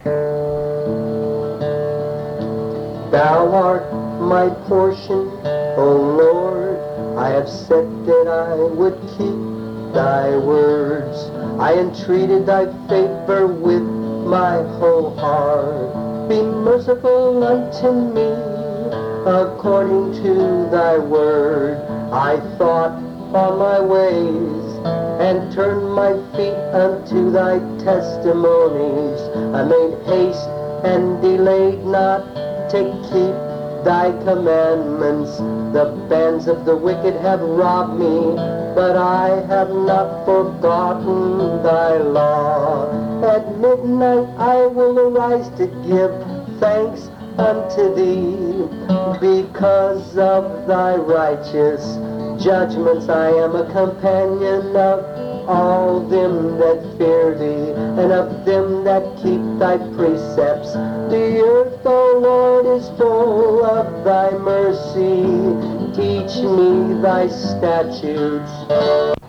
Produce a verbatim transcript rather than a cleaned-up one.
Thou art my portion, O Lord. I have said that I would keep thy words. I entreated thy favor with my whole heart. Be merciful unto me according to thy word. I thought on my ways and turned my feet unto thy testimonies. I made haste and delayed not to keep thy commandments. The bands of the wicked have robbed me, but I have not forgotten thy law. At midnight I will arise to give thanks unto thee, because of thy righteous judgments. I am a companion of all them that fear thee, and of them that keep thy precepts. The earth, O Lord, is full of thy mercy. Teach me thy statutes.